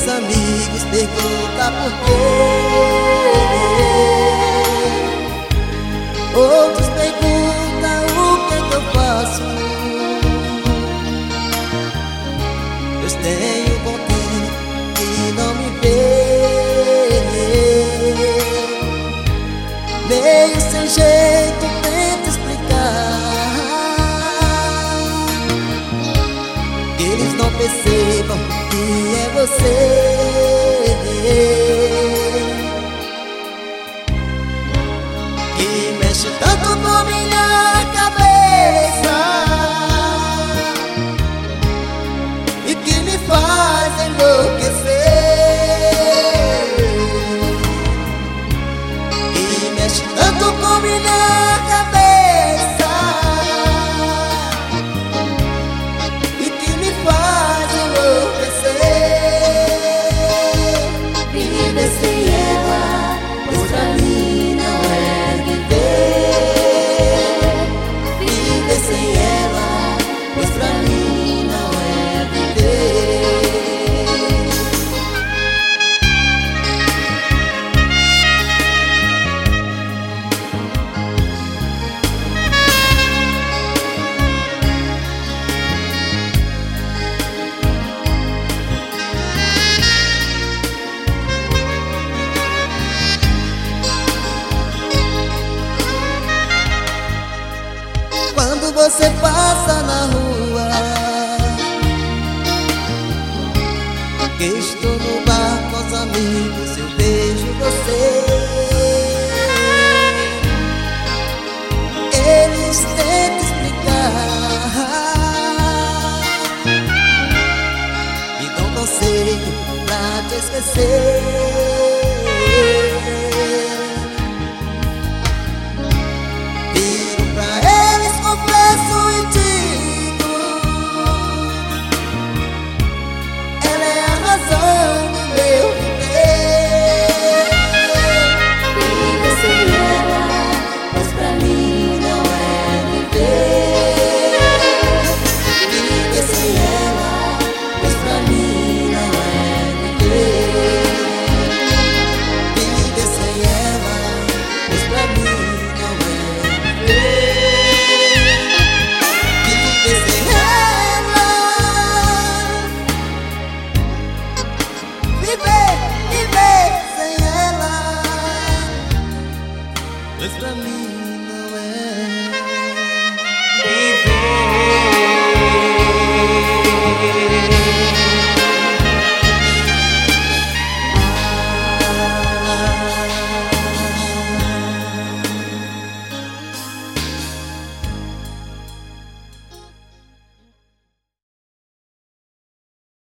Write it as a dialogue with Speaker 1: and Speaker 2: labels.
Speaker 1: Meus amigos perguntam por quê, outros perguntam o que é que eu faço. Eu tenho bom tempo que não me vê, meio sem jeito tento explicar, que eles não percebam que é você, que mexe tanto com minha cabeça e que me faz enlouquecer, que mexe tanto com minha cabeça e que me faz enlouquecer.
Speaker 2: Viver sem ela, pois pra mim não é viver.
Speaker 1: Viver sem ela, pois pra mim não é viver. Quando você passa na rua, que estou no bar com os amigos, eu vejo você. Eles tentam explicar e dão conselho pra te esquecer. Viro pra eles, confesso e digo, ela é a razão do meu viver.
Speaker 2: Viver sem ela, pois pra mim não é viver.
Speaker 1: Viver sem ela, pois pra mim não é viver. Viver sem ela, pois pra mim não é viver. Viver sem ela, viver sem ela, pois pra mim